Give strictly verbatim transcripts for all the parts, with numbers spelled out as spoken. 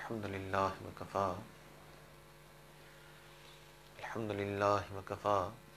الحمد للہ وکفا الحمد للہ وکفا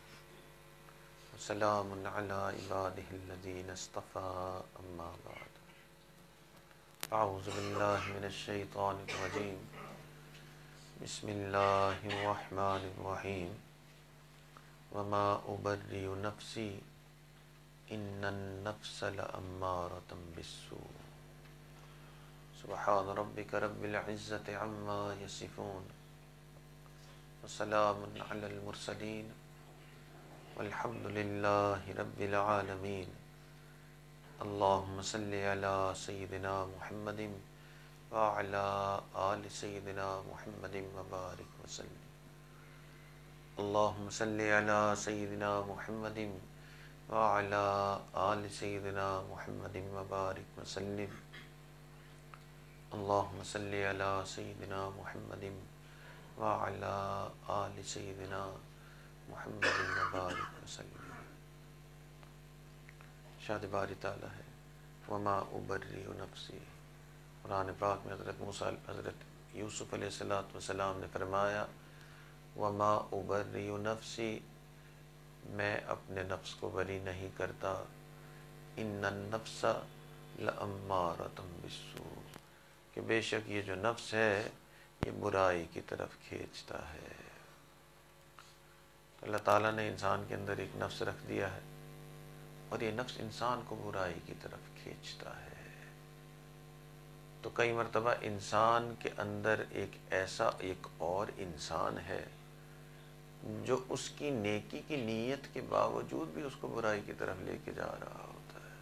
وسلام علی عبادہ الذین اصطفى اما بعد اعوذ باللہ من الشیطان الرجیم بسم اللہ الرحمن الرحیم وما ابرئ نفسی ان النفس لامارۃ بالسوء سبحان ربک رب العزة عما یصفون وسلام علی المرسلین والحمد للہ رب العالمین اللہم صل علی سیدنا محمد وعلی آل سیدنا محمد وبارک وسلم اللہم صل علی سیدنا محمد وعلی آل سیدنا محمد وبارک وسلم اللہم صل علی سیدنا محمد وعلی آل سیدنا محمد وبارک وسلم۔ شاد باری تعالیٰ ہے وما ابرئ نفسی۔ قرآن پاک میں حضرت موسیٰ حضرت یوسف علیہ السلام نے فرمایا وما ابرئ نفسی، میں اپنے نفس کو بری نہیں کرتا، ان النفس لامارۃ بالسوء، کہ بے شک یہ جو نفس ہے یہ برائی کی طرف کھینچتا ہے۔ اللہ تعالیٰ نے انسان کے اندر ایک نفس رکھ دیا ہے اور یہ نفس انسان کو برائی کی طرف کھینچتا ہے۔ تو کئی مرتبہ انسان کے اندر ایک ایسا ایک اور انسان ہے جو اس کی نیکی کی نیت کے باوجود بھی اس کو برائی کی طرف لے کے جا رہا ہوتا ہے۔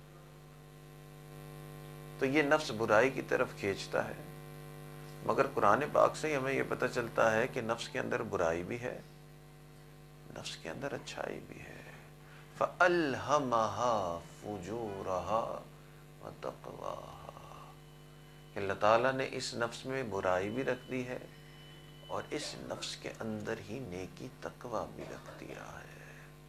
تو یہ نفس برائی کی طرف کھینچتا ہے، مگر قرآن پاک سے ہمیں یہ پتہ چلتا ہے کہ نفس کے اندر برائی بھی ہے، نفس کے اندر اچھائی بھی ہے۔ فَأَلْهَمَهَا فُجُورَهَا وَتَقْوَاهَا، اللہ تعالیٰ نے اس نفس میں برائی بھی رکھ دی ہے اور اس نفس کے اندر ہی نیکی تقوی بھی رکھ دیا ہے۔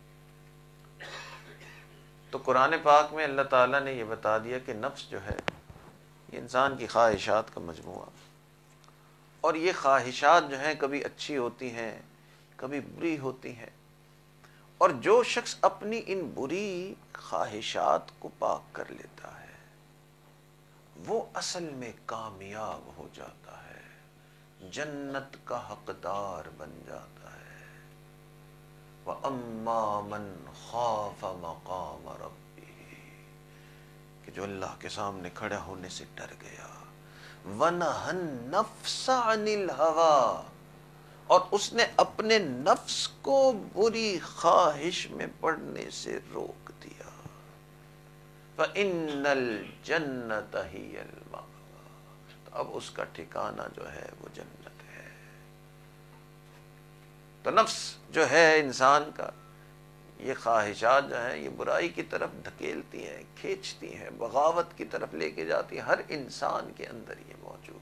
تو قرآن پاک میں اللہ تعالیٰ نے یہ بتا دیا کہ نفس جو ہے یہ انسان کی خواہشات کا مجموعہ، اور یہ خواہشات جو ہیں کبھی اچھی ہوتی ہیں کبھی بری ہوتی ہیں، اور جو شخص اپنی ان بری خواہشات کو پاک کر لیتا ہے وہ اصل میں کامیاب ہو جاتا ہے، جنت کا حقدار بن جاتا ہے۔ وَأَمَّا مَنْ خَافَ مَقَامَ رَبِّهِ، کہ جو اللہ کے سامنے کھڑا ہونے سے ڈر گیا، وَنَهَى النَّفْسَ عَنِ الْهَوَىٰ، اور اس نے اپنے نفس کو بری خواہش میں پڑنے سے روک دیا، فَإِنَّ الْجَنَّةَ هِيَ الْمَأْوَىٰ، تو اب اس کا ٹھکانہ جو ہے وہ جنت ہے۔ تو نفس جو ہے انسان کا، یہ خواہشات جو ہیں یہ برائی کی طرف دھکیلتی ہیں، کھینچتی ہیں، بغاوت کی طرف لے کے جاتی ہیں، ہر انسان کے اندر یہ موجود۔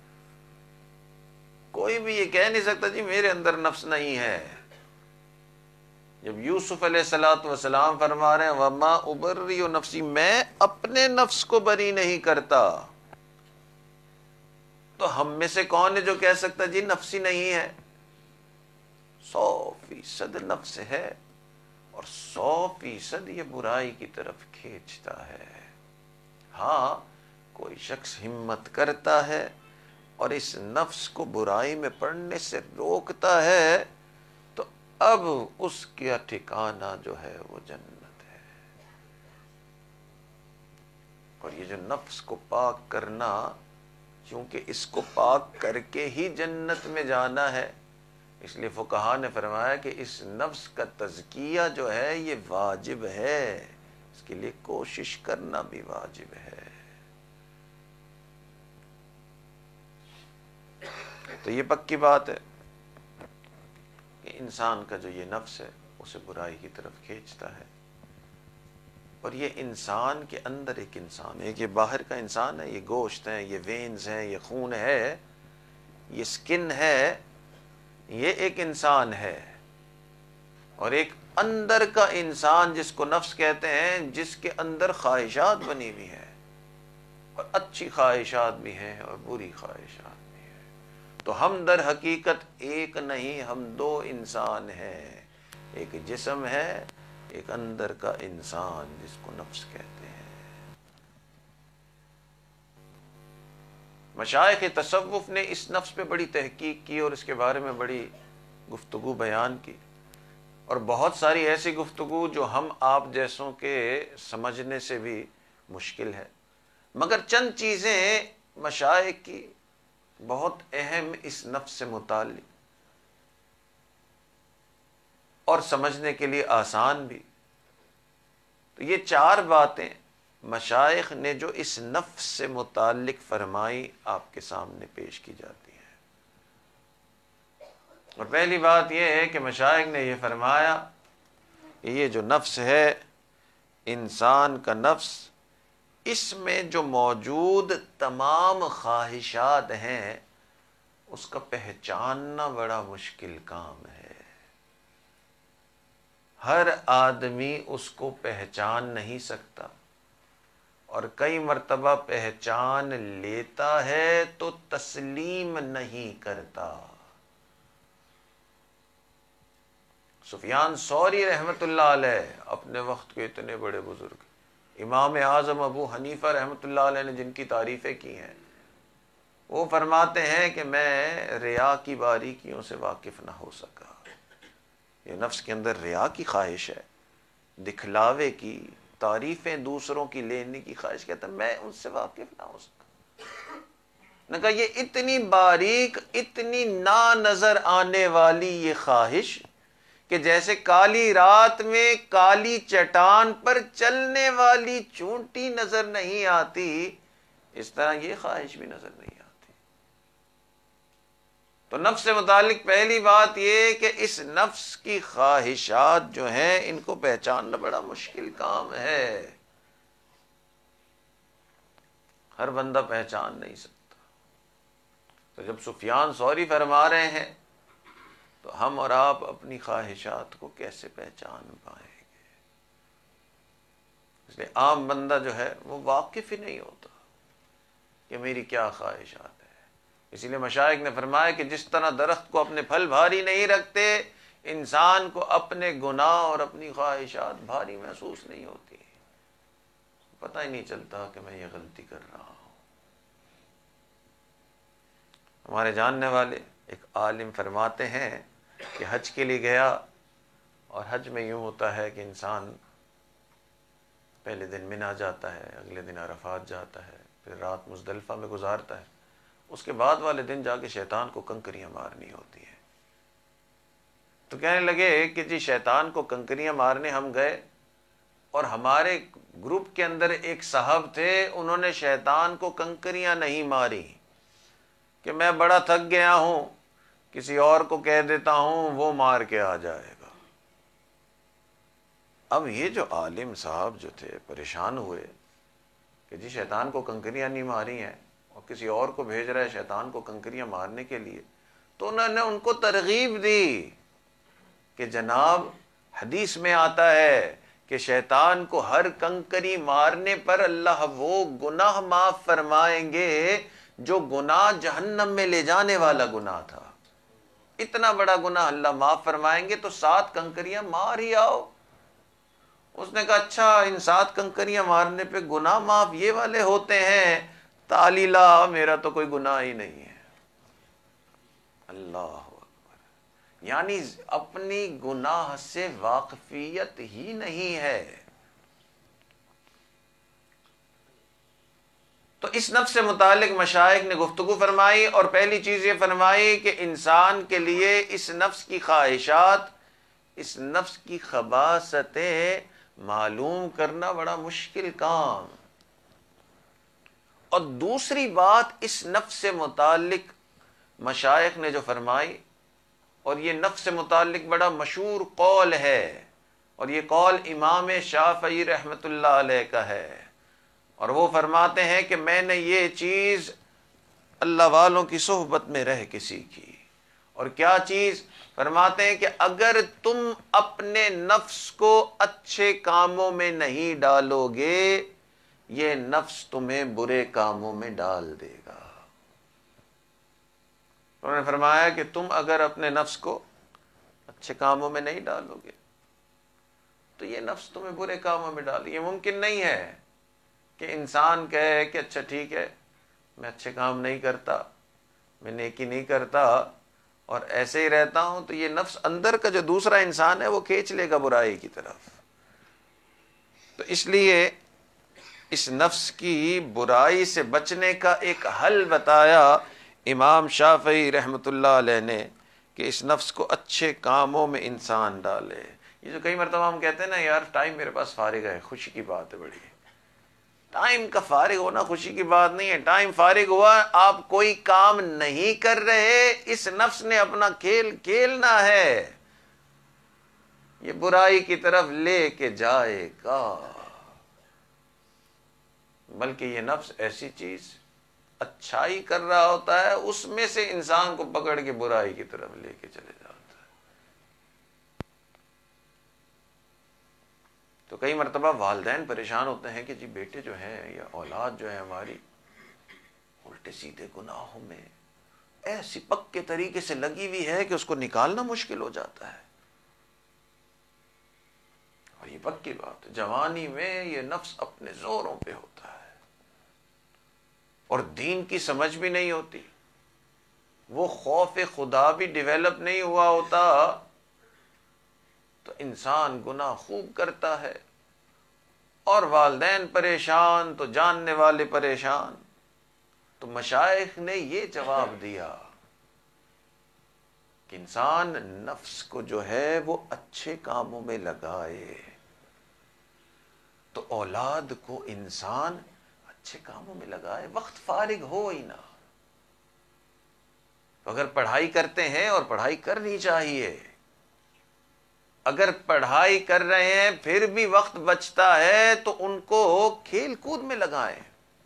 کوئی بھی یہ کہہ نہیں سکتا جی میرے اندر نفس نہیں ہے۔ جب یوسف علیہ الصلوۃ والسلام فرما رہے ہیں وما ابرئ نفسی، میں اپنے نفس کو بری نہیں کرتا، تو ہم میں سے کون ہے جو کہہ سکتا جی نفسی نہیں ہے؟ سو فیصد نفس ہے اور سو فیصد یہ برائی کی طرف کھینچتا ہے۔ ہاں کوئی شخص ہمت کرتا ہے اور اس نفس کو برائی میں پڑنے سے روکتا ہے تو اب اس کا ٹھکانہ جو ہے وہ جنت ہے۔ اور یہ جو نفس کو پاک کرنا، چونکہ اس کو پاک کر کے ہی جنت میں جانا ہے، اس لیے فقہا نے فرمایا کہ اس نفس کا تزکیہ جو ہے یہ واجب ہے، اس کے لیے کوشش کرنا بھی واجب ہے۔ تو یہ پکی بات ہے کہ انسان کا جو یہ نفس ہے اسے برائی کی طرف کھینچتا ہے، اور یہ انسان کے اندر ایک انسان ہے، یہ باہر کا انسان ہے، یہ گوشت ہے، یہ وینز ہیں، یہ خون ہے، یہ سکن ہے، یہ ایک انسان ہے، اور ایک اندر کا انسان جس کو نفس کہتے ہیں، جس کے اندر خواہشات بنی ہوئی ہیں، اور اچھی خواہشات بھی ہیں اور بری خواہشات بھی ہیں۔ تو ہم در حقیقت ایک نہیں، ہم دو انسان ہیں، ایک جسم ہے، ایک اندر کا انسان جس کو نفس کہتے ہیں۔ مشائخ تصوف نے اس نفس پہ بڑی تحقیق کی اور اس کے بارے میں بڑی گفتگو بیان کی، اور بہت ساری ایسی گفتگو جو ہم آپ جیسوں کے سمجھنے سے بھی مشکل ہے، مگر چند چیزیں مشائخ کی بہت اہم اس نفس سے متعلق اور سمجھنے کے لیے آسان بھی۔ تو یہ چار باتیں مشائخ نے جو اس نفس سے متعلق فرمائی آپ کے سامنے پیش کی جاتی ہیں۔ اور پہلی بات یہ ہے کہ مشائخ نے یہ فرمایا کہ یہ جو نفس ہے، انسان کا نفس، اس میں جو موجود تمام خواہشات ہیں اس کا پہچاننا بڑا مشکل کام ہے۔ ہر آدمی اس کو پہچان نہیں سکتا، اور کئی مرتبہ پہچان لیتا ہے تو تسلیم نہیں کرتا۔ سفیان ثوری رحمۃ اللہ علیہ اپنے وقت کے اتنے بڑے بزرگ، امام اعظم ابو حنیفہ رحمۃ اللہ علیہ نے جن کی تعریفیں کی ہیں، وہ فرماتے ہیں کہ میں ریا کی باریکیوں سے واقف نہ ہو سکا۔ یہ نفس کے اندر ریا کی خواہش ہے، دکھلاوے کی، تعریفیں دوسروں کی لینے کی خواہش، کہتا ہے میں ان سے واقف نہ ہو سکا۔ نے کہا یہ اتنی باریک، اتنی نا نظر آنے والی یہ خواہش کہ جیسے کالی رات میں کالی چٹان پر چلنے والی چونٹی نظر نہیں آتی، اس طرح یہ خواہش بھی نظر نہیں آتی۔ تو نفس سے متعلق پہلی بات یہ کہ اس نفس کی خواہشات جو ہیں ان کو پہچاننا بڑا مشکل کام ہے، ہر بندہ پہچان نہیں سکتا۔ تو جب سفیان ثوری فرما رہے ہیں تو ہم اور آپ اپنی خواہشات کو کیسے پہچان پائیں گے؟ اس لیے عام بندہ جو ہے وہ واقف ہی نہیں ہوتا کہ میری کیا خواہشات ہیں۔ اسی لیے مشائخ نے فرمایا کہ جس طرح درخت کو اپنے پھل بھاری نہیں رکھتے، انسان کو اپنے گناہ اور اپنی خواہشات بھاری محسوس نہیں ہوتی، پتہ ہی نہیں چلتا کہ میں یہ غلطی کر رہا ہوں۔ ہمارے جاننے والے ایک عالم فرماتے ہیں کہ حج کے لیے گیا، اور حج میں یوں ہوتا ہے کہ انسان پہلے دن منا جاتا ہے، اگلے دن عرفات جاتا ہے، پھر رات مزدلفہ میں گزارتا ہے، اس کے بعد والے دن جا کے شیطان کو کنکریاں مارنی ہوتی ہیں۔ تو کہنے لگے کہ جی شیطان کو کنکریاں مارنے ہم گئے، اور ہمارے گروپ کے اندر ایک صاحب تھے، انہوں نے شیطان کو کنکریاں نہیں ماری کہ میں بڑا تھک گیا ہوں، کسی اور کو کہہ دیتا ہوں وہ مار کے آ جائے گا۔ اب یہ جو عالم صاحب جو تھے پریشان ہوئے کہ جی شیطان کو کنکریاں نہیں ماری ہیں اور کسی اور کو بھیج رہا ہے شیطان کو کنکریاں مارنے کے لیے۔ تو انہوں نے ان کو ترغیب دی کہ جناب حدیث میں آتا ہے کہ شیطان کو ہر کنکری مارنے پر اللہ وہ گناہ معاف فرمائیں گے جو گناہ جہنم میں لے جانے والا گناہ تھا۔ اتنا بڑا گناہ اللہ معاف فرمائیں گے، تو سات کنکریاں مار ہی آؤ۔ اس نے کہا اچھا ان سات کنکریاں مارنے پہ گناہ معاف یہ والے ہوتے ہیں؟ تعلیلہ میرا تو کوئی گناہ ہی نہیں ہے۔ اللہ اکبر، یعنی اپنی گناہ سے واقفیت ہی نہیں ہے۔ تو اس نفس سے متعلق مشائخ نے گفتگو فرمائی، اور پہلی چیز یہ فرمائی کہ انسان کے لیے اس نفس کی خواہشات، اس نفس کی خباثتیں معلوم کرنا بڑا مشکل کام۔ اور دوسری بات اس نفس سے متعلق مشائخ نے جو فرمائی، اور یہ نفس سے متعلق بڑا مشہور قول ہے، اور یہ قول امام شافعی رحمۃ اللہ علیہ کا ہے، اور وہ فرماتے ہیں کہ میں نے یہ چیز اللہ والوں کی صحبت میں رہ کے سیکھی۔ اور کیا چیز؟ فرماتے ہیں کہ اگر تم اپنے نفس کو اچھے کاموں میں نہیں ڈالو گے، یہ نفس تمہیں برے کاموں میں ڈال دے گا۔ انہوں نے فرمایا کہ تم اگر اپنے نفس کو اچھے کاموں میں نہیں ڈالو گے تو یہ نفس تمہیں برے کاموں میں ڈالے۔ یہ ممکن نہیں ہے کہ انسان کہے کہ اچھا ٹھیک ہے میں اچھے کام نہیں کرتا، میں نیکی نہیں کرتا اور ایسے ہی رہتا ہوں، تو یہ نفس اندر کا جو دوسرا انسان ہے وہ کھینچ لے گا برائی کی طرف۔ تو اس لیے اس نفس کی برائی سے بچنے کا ایک حل بتایا امام شافعی رحمۃ اللہ علیہ نے کہ اس نفس کو اچھے کاموں میں انسان ڈالے۔ یہ جو کئی مرتبہ ہم کہتے ہیں نا یار ٹائم میرے پاس فارغ ہے، خوشی کی بات ہے بڑی، ٹائم کا فارغ ہونا خوشی کی بات نہیں ہے۔ ٹائم فارغ ہوا، آپ کوئی کام نہیں کر رہے، اس نفس نے اپنا کھیل کھیلنا ہے، یہ برائی کی طرف لے کے جائے گا۔ بلکہ یہ نفس ایسی چیز اچھائی کر رہا ہوتا ہے، اس میں سے انسان کو پکڑ کے برائی کی طرف لے کے چلے جاتا ہے۔ تو کئی مرتبہ والدین پریشان ہوتے ہیں کہ جی بیٹے جو ہیں یا اولاد جو ہے ہماری الٹے سیدھے گناہوں میں ایسی پکے طریقے سے لگی ہوئی ہے کہ اس کو نکالنا مشکل ہو جاتا ہے۔ اور یہ پکی بات ہے، جوانی میں یہ نفس اپنے زوروں پہ ہوتا ہے اور دین کی سمجھ بھی نہیں ہوتی، وہ خوف خدا بھی ڈیولپ نہیں ہوا ہوتا، تو انسان گناہ خوب کرتا ہے اور والدین پریشان تو جاننے والے پریشان۔ تو مشائخ نے یہ جواب دیا کہ انسان نفس کو جو ہے وہ اچھے کاموں میں لگائے، تو اولاد کو انسان اچھے کاموں میں لگائے، وقت فارغ ہو ہی نہ۔ اگر پڑھائی کرتے ہیں اور پڑھائی کرنی چاہیے، اگر پڑھائی کر رہے ہیں پھر بھی وقت بچتا ہے تو ان کو کھیل کود میں لگائیں،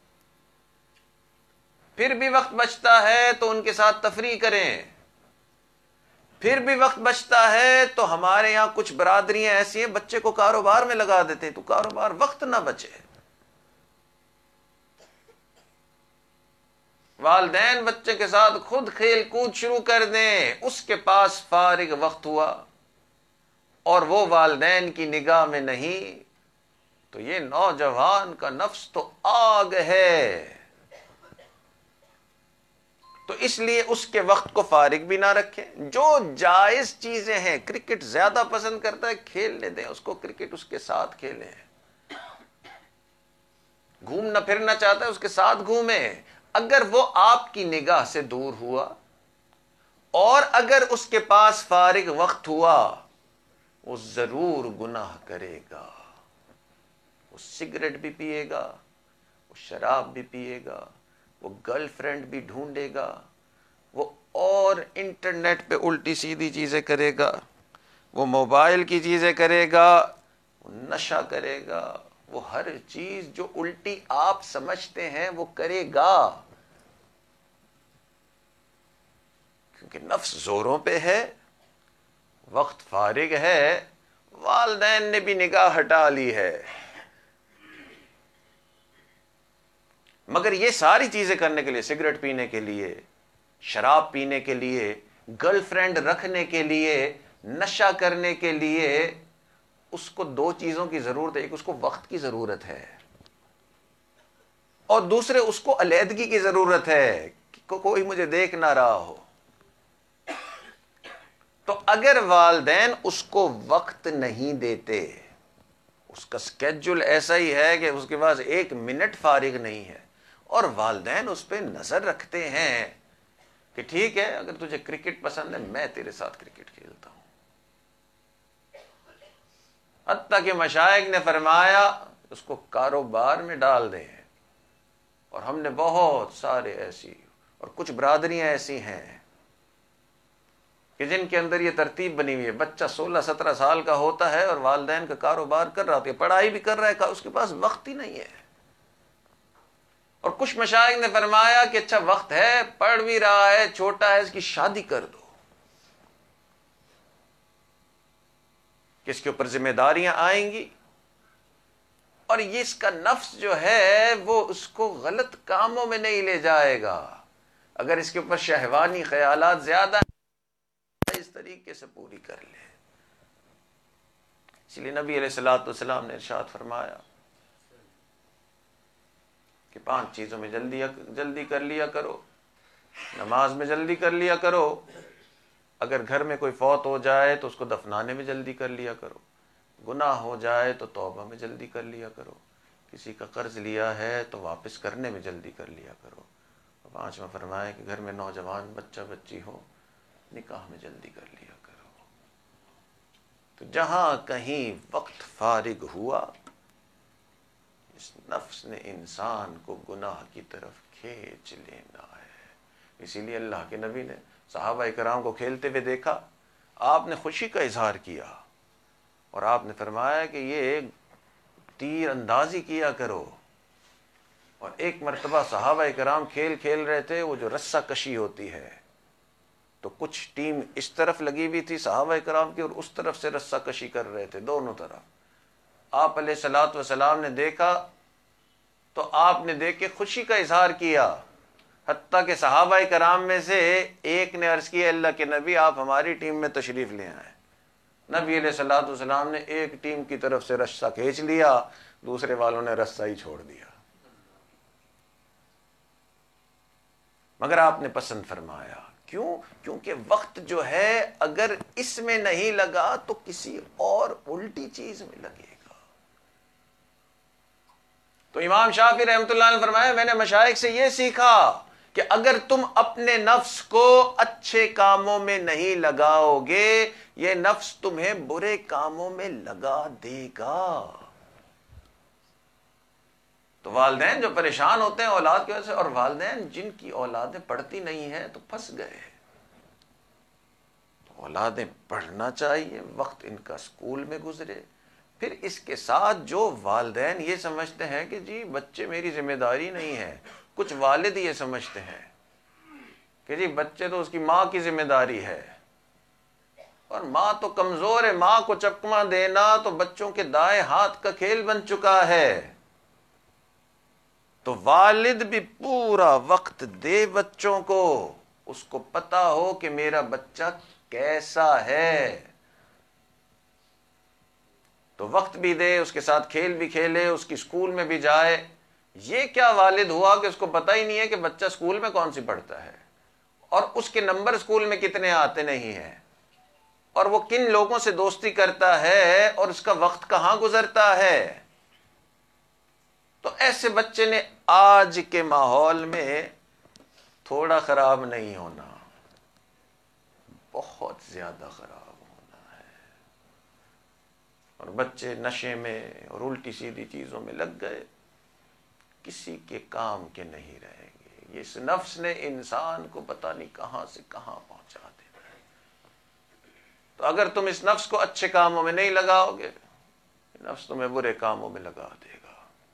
پھر بھی وقت بچتا ہے تو ان کے ساتھ تفریح کریں، پھر بھی وقت بچتا ہے تو ہمارے یہاں کچھ برادریاں ایسی ہیں بچے کو کاروبار میں لگا دیتے ہیں، تو کاروبار وقت نہ بچے۔ والدین بچے کے ساتھ خود کھیل کود شروع کر دیں، اس کے پاس فارغ وقت ہوا اور وہ والدین کی نگاہ میں نہیں، تو یہ نوجوان کا نفس تو آگ ہے۔ تو اس لیے اس کے وقت کو فارغ بھی نہ رکھیں، جو جائز چیزیں ہیں، کرکٹ زیادہ پسند کرتا ہے کھیلنے دیں اس کو، کرکٹ اس کے ساتھ کھیلیں، گھومنا پھرنا چاہتا ہے اس کے ساتھ گھومیں۔ اگر وہ آپ کی نگاہ سے دور ہوا اور اگر اس کے پاس فارغ وقت ہوا، وہ ضرور گناہ کرے گا، وہ سگریٹ بھی پیے گا، وہ شراب بھی پیے گا، وہ گرل فرینڈ بھی ڈھونڈے گا، وہ اور انٹرنیٹ پہ الٹی سیدھی چیزیں کرے گا، وہ موبائل کی چیزیں کرے گا، وہ نشہ کرے گا، وہ ہر چیز جو الٹی آپ سمجھتے ہیں وہ کرے گا، کیونکہ نفس زوروں پہ ہے، وقت فارغ ہے، والدین نے بھی نگاہ ہٹا لی ہے۔ مگر یہ ساری چیزیں کرنے کے لیے، سگریٹ پینے کے لیے، شراب پینے کے لیے، گرل فرینڈ رکھنے کے لیے، نشہ کرنے کے لیے، اس کو دو چیزوں کی ضرورت ہے، ایک اس کو وقت کی ضرورت ہے اور دوسرے اس کو علیحدگی کی ضرورت ہے کہ کوئی مجھے دیکھ نہ رہا ہو۔ تو اگر والدین اس کو وقت نہیں دیتے، اس کا سکیڈول ایسا ہی ہے کہ اس کے پاس ایک منٹ فارغ نہیں ہے، اور والدین اس پہ نظر رکھتے ہیں کہ ٹھیک ہے اگر تجھے کرکٹ پسند ہے میں تیرے ساتھ کرکٹ کھیلتا ہوں، حتیٰ کہ مشائخ نے فرمایا اس کو کاروبار میں ڈال دیں، اور ہم نے بہت سارے ایسی اور کچھ برادریاں ایسی ہیں کہ جن کے اندر یہ ترتیب بنی ہوئی ہے، بچہ سولہ سترہ سال کا ہوتا ہے اور والدین کا کاروبار کر رہا ہوتا ہے، پڑھائی بھی کر رہا ہے، اس کے پاس وقت ہی نہیں ہے۔ اور کچھ مشائخ نے فرمایا کہ اچھا وقت ہے، پڑھ بھی رہا ہے، چھوٹا ہے، اس کی شادی کر دو، کہ اس کے اوپر ذمہ داریاں آئیں گی اور یہ اس کا نفس جو ہے وہ اس کو غلط کاموں میں نہیں لے جائے گا. اگر اس کے اوپر شہوانی خیالات زیادہ ہیں اس طریقے سے پوری کر لے. اس لیے نبی علیہ الصلوۃ والسلام نے ارشاد فرمایا کہ پانچ چیزوں میں جلدی جلدی کر لیا کرو. نماز میں جلدی کر لیا کرو. اگر گھر میں کوئی فوت ہو جائے تو اس کو دفنانے میں جلدی کر لیا کرو. گناہ ہو جائے تو توبہ میں جلدی کر لیا کرو. کسی کا قرض لیا ہے تو واپس کرنے میں جلدی کر لیا کرو. پانچواں فرمایا کہ گھر میں نوجوان بچہ بچی ہو نکاح میں جلدی کر لیا کرو. تو جہاں کہیں وقت فارغ ہوا اس نفس نے انسان کو گناہ کی طرف کھینچ لینا ہے. اسی لیے اللہ کے نبی نے صحابہ کرام کو کھیلتے ہوئے دیکھا, آپ نے خوشی کا اظہار کیا اور آپ نے فرمایا کہ یہ تیر اندازی کیا کرو. اور ایک مرتبہ صحابہ کرام کھیل کھیل رہے تھے, وہ جو رسہ کشی ہوتی ہے تو کچھ ٹیم اس طرف لگی ہوئی تھی صحابہ کرام کی اور اس طرف سے رسہ کشی کر رہے تھے دونوں طرف. آپ علیہ الصلوۃ والسلام نے دیکھا تو آپ نے دیکھ کے خوشی کا اظہار کیا, حتیٰ کہ صحابہ کرام میں سے ایک نے عرض کیا اللہ کے نبی آپ ہماری ٹیم میں تشریف لے آئیں. نبی علیہ الصلوۃ والسلام نے ایک ٹیم کی طرف سے رسہ کھینچ لیا, دوسرے والوں نے رسہ ہی چھوڑ دیا. مگر آپ نے پسند فرمایا. کیوں؟ کیونکہ وقت جو ہے اگر اس میں نہیں لگا تو کسی اور الٹی چیز میں لگے گا. تو امام شافعی رحمۃ اللہ علیہ نے فرمایا میں نے مشائخ سے یہ سیکھا کہ اگر تم اپنے نفس کو اچھے کاموں میں نہیں لگاؤ گے یہ نفس تمہیں برے کاموں میں لگا دے گا. تو والدین جو پریشان ہوتے ہیں اولاد کی وجہ سے, اور والدین جن کی اولادیں پڑھتی نہیں ہیں تو پھنس گئے. تو اولادیں پڑھنا چاہیے, وقت ان کا اسکول میں گزرے. پھر اس کے ساتھ جو والدین یہ سمجھتے ہیں کہ جی بچے میری ذمہ داری نہیں ہے, کچھ والد یہ سمجھتے ہیں کہ جی بچے تو اس کی ماں کی ذمہ داری ہے, اور ماں تو کمزور ہے, ماں کو چکما دینا تو بچوں کے دائیں ہاتھ کا کھیل بن چکا ہے. تو والد بھی پورا وقت دے بچوں کو, اس کو پتا ہو کہ میرا بچہ کیسا ہے, تو وقت بھی دے, اس کے ساتھ کھیل بھی کھیلے, اس کی اسکول میں بھی جائے. یہ کیا والد ہوا کہ اس کو پتہ ہی نہیں ہے کہ بچہ اسکول میں کون سی پڑھتا ہے اور اس کے نمبر اسکول میں کتنے آتے نہیں ہیں, اور وہ کن لوگوں سے دوستی کرتا ہے اور اس کا وقت کہاں گزرتا ہے. تو ایسے بچے نے آج کے ماحول میں تھوڑا خراب نہیں ہونا, بہت زیادہ خراب ہونا ہے. اور بچے نشے میں اور الٹی سیدھی چیزوں میں لگ گئے, کسی کے کام کے نہیں رہیں گے. اس نفس نے انسان کو پتہ نہیں کہاں سے کہاں پہنچا دینا ہے. تو اگر تم اس نفس کو اچھے کاموں میں نہیں لگاؤ گے, نفس تمہیں برے کاموں میں لگا دے گا.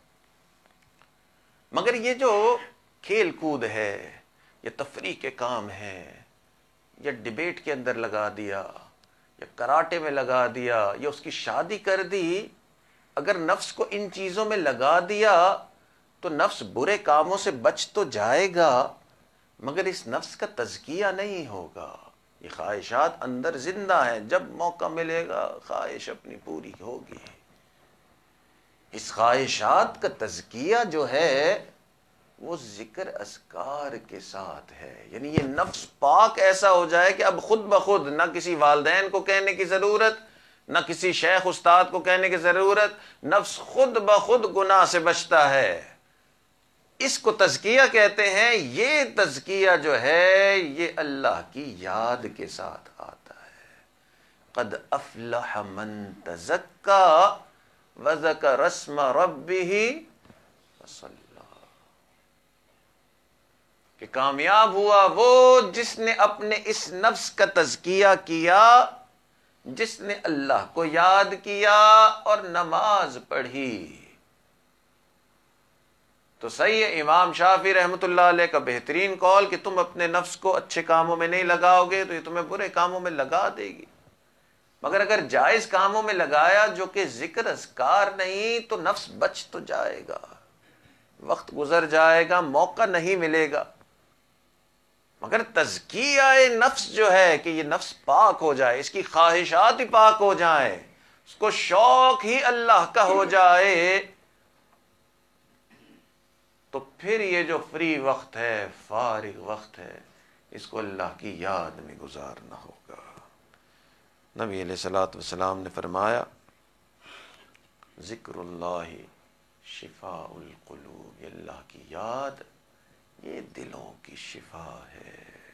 مگر یہ جو کھیل کود ہے, یہ تفریح کے کام ہیں, یا ڈیبیٹ کے اندر لگا دیا, یا کراٹے میں لگا دیا, یا اس کی شادی کر دی, اگر نفس کو ان چیزوں میں لگا دیا تو نفس برے کاموں سے بچ تو جائے گا, مگر اس نفس کا تزکیہ نہیں ہوگا. یہ خواہشات اندر زندہ ہیں, جب موقع ملے گا خواہش اپنی پوری ہوگی. اس خواہشات کا تزکیہ جو ہے وہ ذکر اذکار کے ساتھ ہے. یعنی یہ نفس پاک ایسا ہو جائے کہ اب خود بخود نہ کسی والدین کو کہنے کی ضرورت, نہ کسی شیخ استاد کو کہنے کی ضرورت, نفس خود بخود گناہ سے بچتا ہے. اس کو تزکیہ کہتے ہیں. یہ تزکیہ جو ہے یہ اللہ کی یاد کے ساتھ آتا ہے. قد افلح من تزکا وذکر اسم ربہ فصلی, کہ کامیاب ہوا وہ جس نے اپنے اس نفس کا تزکیہ کیا, جس نے اللہ کو یاد کیا اور نماز پڑھی. تو صحیح ہے, امام شافعی رحمۃ اللہ علیہ کا بہترین قول کہ تم اپنے نفس کو اچھے کاموں میں نہیں لگاؤ گے تو یہ تمہیں برے کاموں میں لگا دے گی. مگر اگر جائز کاموں میں لگایا جو کہ ذکر اذکار نہیں تو نفس بچ تو جائے گا، وقت گزر جائے گا، موقع نہیں ملے گا۔ مگر تزکیہ نفس جو ہے کہ یہ نفس پاک ہو جائے، اس کی خواہشات ہی پاک ہو جائیں، اس کو شوق ہی اللہ کا ہو جائے، تو پھر یہ جو فری وقت ہے، فارغ وقت ہے، اس کو اللہ کی یاد میں گزارنا ہوگا۔ نبی علیہ الصلوۃ والسلام نے فرمایا ذکر اللہ شفاء القلوب، یہ اللہ کی یاد یہ دلوں کی شفا ہے۔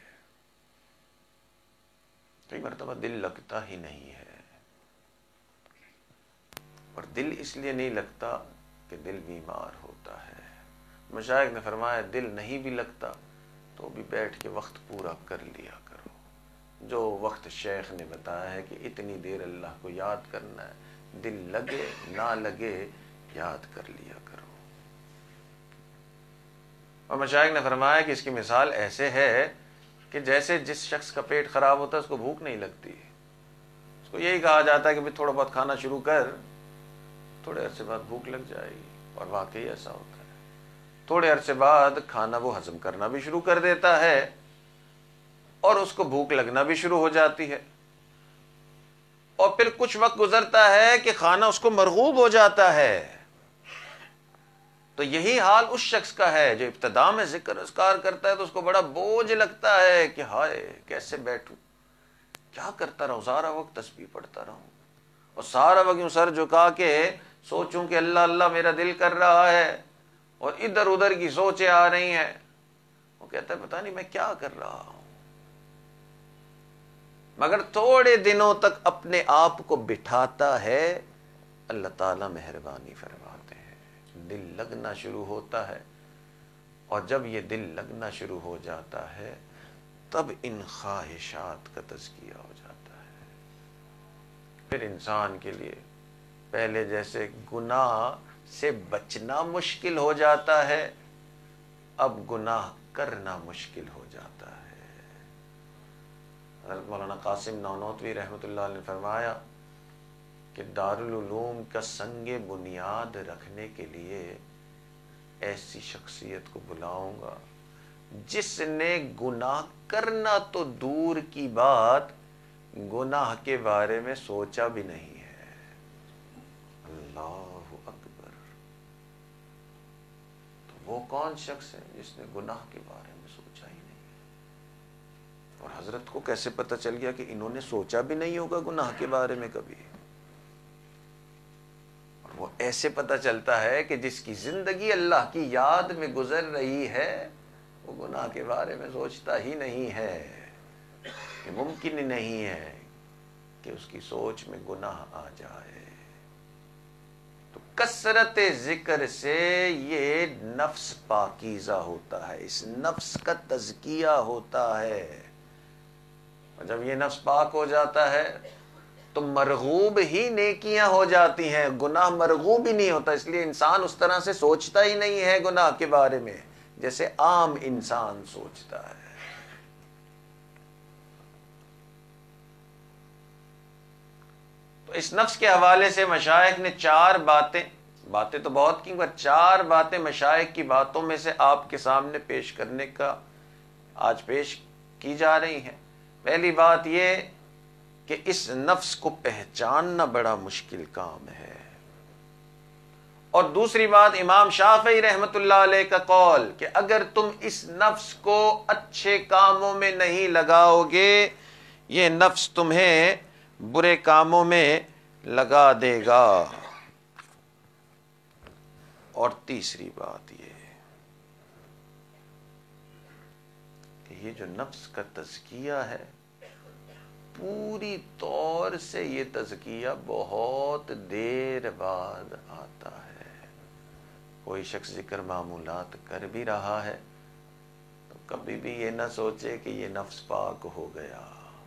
کئی مرتبہ دل لگتا ہی نہیں ہے، اور دل اس لیے نہیں لگتا کہ دل بیمار ہوتا ہے۔ مشائخ نے فرمایا دل نہیں بھی لگتا تو بھی بیٹھ کے وقت پورا کر لیا کرو، جو وقت شیخ نے بتایا ہے کہ اتنی دیر اللہ کو یاد کرنا ہے، دل لگے نہ لگے یاد کر لیا کرو۔ اور مشائخ نے فرمایا کہ اس کی مثال ایسے ہے کہ جیسے جس شخص کا پیٹ خراب ہوتا ہے اس کو بھوک نہیں لگتی، اس کو یہی کہا جاتا ہے کہ تھوڑا بہت کھانا شروع کر، تھوڑے عرصے بعد بھوک لگ جائے گی، اور واقعی ایسا ہوتا ہے۔ تھوڑے عرصے بعد کھانا وہ ہضم کرنا بھی شروع کر دیتا ہے اور اس کو بھوک لگنا بھی شروع ہو جاتی ہے، اور پھر کچھ وقت گزرتا ہے کہ کھانا اس کو مرغوب ہو جاتا ہے۔ تو یہی حال اس شخص کا ہے جو ابتدا میں ذکر اذکار کرتا ہے تو اس کو بڑا بوجھ لگتا ہے کہ ہائے کیسے بیٹھوں، کیا کرتا رہوں، سارا وقت تسبیح پڑھتا رہوں، اور سارا وقت یوں سر جھکا کے سوچوں کہ اللہ اللہ میرا دل کر رہا ہے، اور ادھر ادھر کی سوچیں آ رہی ہیں۔ وہ کہتا ہے پتہ نہیں میں کیا کر رہا ہوں۔ مگر تھوڑے دنوں تک اپنے آپ کو بٹھاتا ہے، اللہ تعالیٰ مہربانی فرماتے ہیں، دل لگنا شروع ہوتا ہے، اور جب یہ دل لگنا شروع ہو جاتا ہے تب ان خواہشات کا تزکیہ ہو جاتا ہے۔ پھر انسان کے لیے پہلے جیسے گناہ سے بچنا مشکل ہو جاتا ہے، اب گناہ کرنا مشکل ہو جاتا ہے۔ حضرت مولانا قاسم نانوتوی رحمۃ اللہ علیہ نے فرمایا کہ دارالعلوم کا سنگ بنیاد رکھنے کے لیے ایسی شخصیت کو بلاؤں گا جس نے گناہ کرنا تو دور کی بات، گناہ کے بارے میں سوچا بھی نہیں ہے۔ اللہ اکبر! تو وہ کون شخص ہے جس نے گناہ کے بارے میں سوچا ہی نہیں ہے؟ اور حضرت کو کیسے پتہ چل گیا کہ انہوں نے سوچا بھی نہیں ہوگا گناہ کے بارے میں کبھی؟ اور وہ ایسے پتہ چلتا ہے کہ جس کی زندگی اللہ کی یاد میں گزر رہی ہے وہ گناہ کے بارے میں سوچتا ہی نہیں ہے۔ یہ ممکن ہی نہیں ہے کہ اس کی سوچ میں گناہ آ جائے۔ تو کثرت ذکر سے یہ نفس پاکیزہ ہوتا ہے، اس نفس کا تزکیہ ہوتا ہے، اور جب یہ نفس پاک ہو جاتا ہے تو مرغوب ہی نیکیاں ہو جاتی ہیں، گناہ مرغوب ہی نہیں ہوتا۔ اس لیے انسان اس طرح سے سوچتا ہی نہیں ہے گناہ کے بارے میں جیسے عام انسان سوچتا ہے۔ تو اس نفس کے حوالے سے مشائخ نے چار باتیں باتیں تو بہت کی، مگر چار باتیں مشائخ کی باتوں میں سے آپ کے سامنے پیش کرنے کا آج پیش کی جا رہی ہیں۔ پہلی بات یہ کہ اس نفس کو پہچاننا بڑا مشکل کام ہے، اور دوسری بات امام شافعی رحمت اللہ علیہ کا قول کہ اگر تم اس نفس کو اچھے کاموں میں نہیں لگاؤ گے یہ نفس تمہیں برے کاموں میں لگا دے گا۔ اور تیسری بات یہ کہ یہ جو نفس کا تزکیہ ہے پوری طور سے یہ تزکیہ بہت دیر بعد آتا ہے۔ کوئی شخص ذکر معمولات کر بھی رہا ہے تو کبھی بھی یہ نہ سوچے کہ یہ نفس پاک ہو گیا،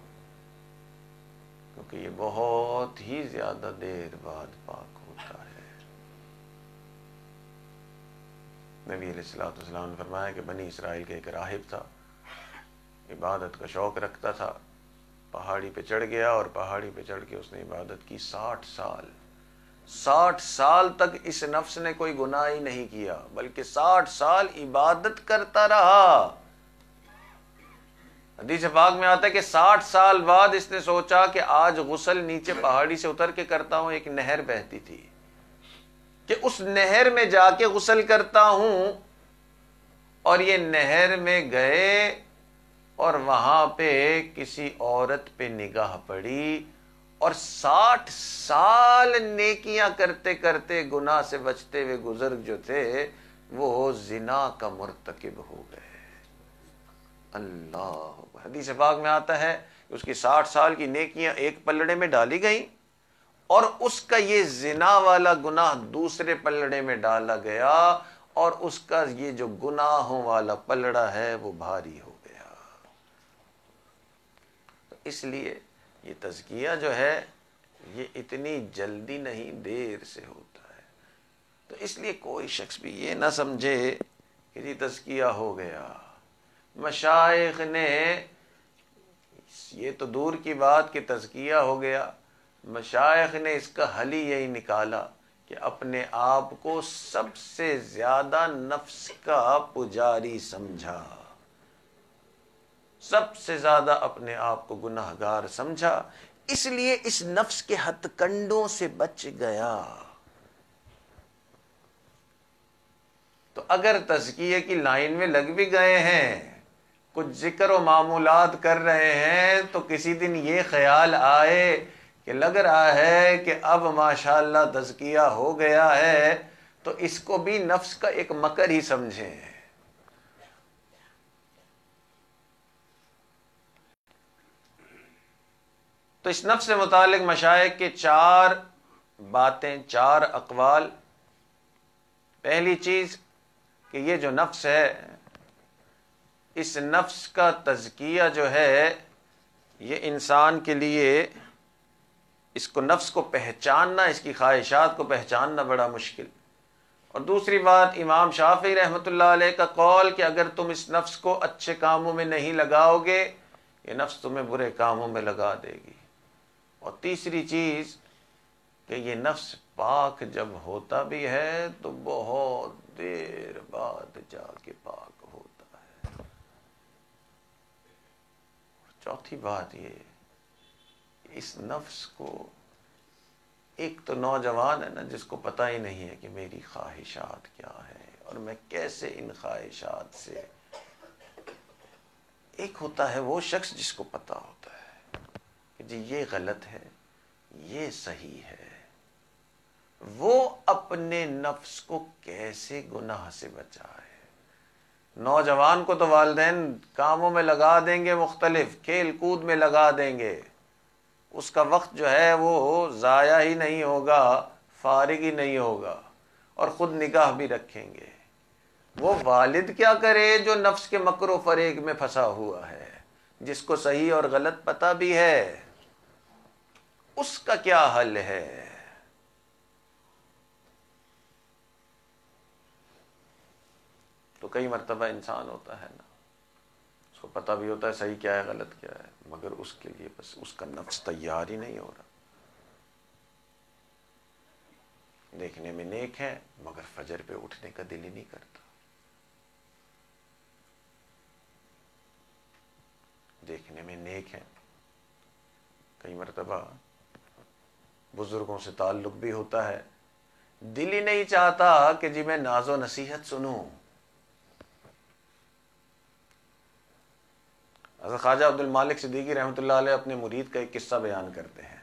کیونکہ یہ بہت ہی زیادہ دیر بعد پاک ہوتا ہے۔ نبی علیہ الصلوۃ والسلام نے فرمایا کہ بنی اسرائیل کا ایک راہب تھا، عبادت کا شوق رکھتا تھا، پہاڑی پہ چڑھ گیا اور پہاڑی پہ چڑھ کے اس نے عبادت کی ساٹھ سال ساٹھ سال تک اس نفس نے کوئی گناہ ہی نہیں کیا، بلکہ ساٹھ سال عبادت کرتا رہا۔ حدیث پاک میں آتا ہے کہ ساٹھ سال بعد اس نے سوچا کہ آج غسل نیچے پہاڑی سے اتر کے کرتا ہوں، ایک نہر بہتی تھی، کہ اس نہر میں جا کے غسل کرتا ہوں، اور یہ نہر میں گئے اور وہاں پہ کسی عورت پہ نگاہ پڑی، اور ساٹھ سال نیکیاں کرتے کرتے گناہ سے بچتے ہوئے بزرگ جو تھے وہ زنا کا مرتکب ہو گئے۔ اللہ، حدیث پاک میں آتا ہے کہ اس کی ساٹھ سال کی نیکیاں ایک پلڑے میں ڈالی گئیں، اور اس کا یہ زنا والا گناہ دوسرے پلڑے میں ڈالا گیا، اور اس کا یہ جو گناہوں والا پلڑا ہے وہ بھاری ہو گیا۔ تو اس لیے یہ تزکیہ جو ہے یہ اتنی جلدی نہیں، دیر سے ہوتا ہے۔ تو اس لیے کوئی شخص بھی یہ نہ سمجھے کہ جی تزکیہ ہو گیا، مشائخ نے، یہ تو دور کی بات کہ تزکیہ ہو گیا، مشائخ نے اس کا حل ہی یہی نکالا کہ اپنے آپ کو سب سے زیادہ نفس کا پجاری سمجھا، سب سے زیادہ اپنے آپ کو گناہگار سمجھا، اس لیے اس نفس کے ہتھ کنڈوں سے بچ گیا۔ تو اگر تزکیے کی لائن میں لگ بھی گئے ہیں، کچھ ذکر و معمولات کر رہے ہیں، تو کسی دن یہ خیال آئے کہ لگ رہا ہے کہ اب ماشاءاللہ تزکیہ ہو گیا ہے، تو اس کو بھی نفس کا ایک مکر ہی سمجھیں۔ تو اس نفس سے متعلق مشائخ کے چار باتیں، چار اقوال۔ پہلی چیز کہ یہ جو نفس ہے، اس نفس کا تزکیہ جو ہے یہ انسان کے لیے، اس کو نفس کو پہچاننا، اس کی خواہشات کو پہچاننا بڑا مشکل۔ اور دوسری بات، امام شافعی رحمۃ اللہ علیہ کا قول کہ اگر تم اس نفس کو اچھے کاموں میں نہیں لگاؤ گے، یہ نفس تمہیں برے کاموں میں لگا دے گی۔ اور تیسری چیز کہ یہ نفس پاک جب ہوتا بھی ہے تو بہت دیر بعد جا کے پاک ہوتا ہے۔ چوتھی بات یہ، اس نفس کو، ایک تو نوجوان ہے نا جس کو پتہ ہی نہیں ہے کہ میری خواہشات کیا ہے اور میں کیسے ان خواہشات سے، ایک ہوتا ہے وہ شخص جس کو پتہ ہوتا ہے کہ جی یہ غلط ہے، یہ صحیح ہے، وہ اپنے نفس کو کیسے گناہ سے بچائے۔ نوجوان کو تو والدین کاموں میں لگا دیں گے، مختلف کھیل کود میں لگا دیں گے، اس کا وقت جو ہے وہ ضائع ہی نہیں ہوگا، فارغ ہی نہیں ہوگا، اور خود نگاہ بھی رکھیں گے۔ وہ والد کیا کرے جو نفس کے مکر و فریب میں پھنسا ہوا ہے، جس کو صحیح اور غلط پتہ بھی ہے، اس کا کیا حل ہے؟ تو کئی مرتبہ انسان ہوتا ہے نا، اس کو پتہ بھی ہوتا ہے صحیح کیا ہے غلط کیا ہے، مگر اس کے لیے بس اس کا نفس تیار ہی نہیں ہو رہا۔ دیکھنے میں نیک ہے مگر فجر پہ اٹھنے کا دل ہی نہیں کرتا، دیکھنے میں نیک ہے، کئی مرتبہ بزرگوں سے تعلق بھی ہوتا ہے، دل ہی نہیں چاہتا کہ جی میں ناز و نصیحت سنوں۔ حضرت خواجہ عبد المالک صدیقی رحمۃ اللہ علیہ اپنے مرید کا ایک قصہ بیان کرتے ہیں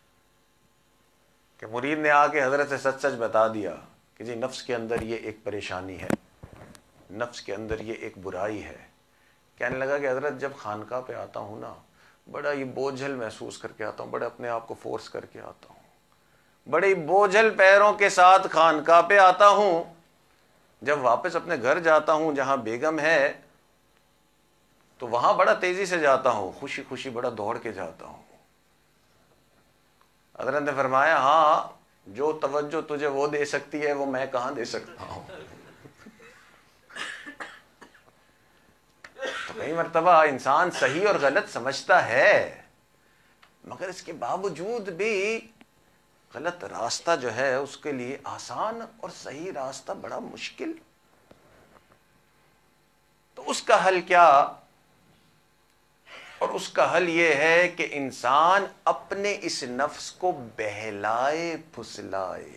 کہ مرید نے آ کے حضرت سے سچ سچ بتا دیا کہ جی نفس کے اندر یہ ایک پریشانی ہے، نفس کے اندر یہ ایک برائی ہے۔ کہنے لگا کہ حضرت جب خانقاہ پہ آتا ہوں نا، بڑا یہ بوجھل محسوس کر کے آتا ہوں، بڑے اپنے آپ کو فورس کر کے آتا ہوں، بڑے بوجھل پیروں کے ساتھ خانقاہ پہ آتا ہوں، جب واپس اپنے گھر جاتا ہوں جہاں بیگم ہے تو وہاں بڑا تیزی سے جاتا ہوں، خوشی خوشی بڑا دوڑ کے جاتا ہوں۔ حضرت نے فرمایا ہاں، جو توجہ تجھے وہ دے سکتی ہے وہ میں کہاں دے سکتا ہوں۔ تو کئی مرتبہ انسان صحیح اور غلط سمجھتا ہے مگر اس کے باوجود بھی غلط راستہ جو ہے اس کے لیے آسان اور صحیح راستہ بڑا مشکل. تو اس کا حل کیا؟ اور اس کا حل یہ ہے کہ انسان اپنے اس نفس کو بہلائے پھسلائے.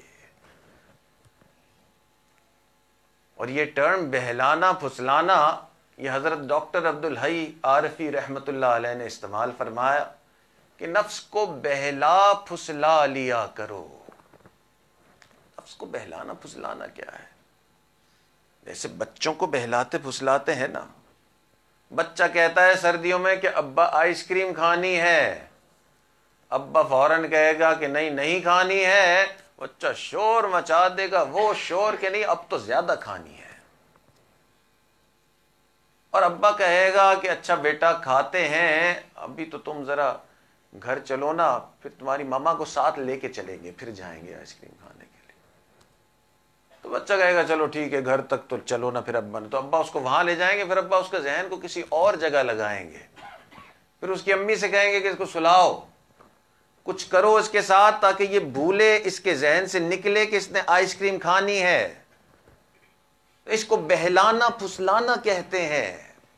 اور یہ ٹرم بہلانا پھسلانا یہ حضرت ڈاکٹر عبدالحی عارفی رحمۃ اللہ علیہ نے استعمال فرمایا کہ نفس کو بہلا پھسلا لیا کرو. نفس کو بہلانا پھسلانا کیا ہے؟ جیسے بچوں کو بہلاتے پھسلاتے ہیں نا. بچہ کہتا ہے سردیوں میں کہ ابا آئس کریم کھانی ہے، ابا فوراً کہے گا کہ نہیں نہیں کھانی ہے، بچہ شور مچا دے گا، وہ شور کہ نہیں اب تو زیادہ کھانی ہے. اور ابا کہے گا کہ اچھا بیٹا کھاتے ہیں، ابھی تو تم ذرا گھر چلو نا، پھر تمہاری ماما کو ساتھ لے کے چلیں گے، پھر جائیں گے آئس کریم کھانے کے لیے. تو بچہ کہے گا چلو ٹھیک ہے گھر تک تو چلو نا. پھر ابا نے تو ابا اس کو وہاں لے جائیں گے، پھر ابا اس کے ذہن کو کسی اور جگہ لگائیں گے، پھر اس کی امی سے کہیں گے کہ اس کو سلاؤ، کچھ کرو اس کے ساتھ تاکہ یہ بھولے، اس کے ذہن سے نکلے کہ اس نے آئس کریم کھانی ہے. اس کو بہلانا پھسلانا کہتے ہیں.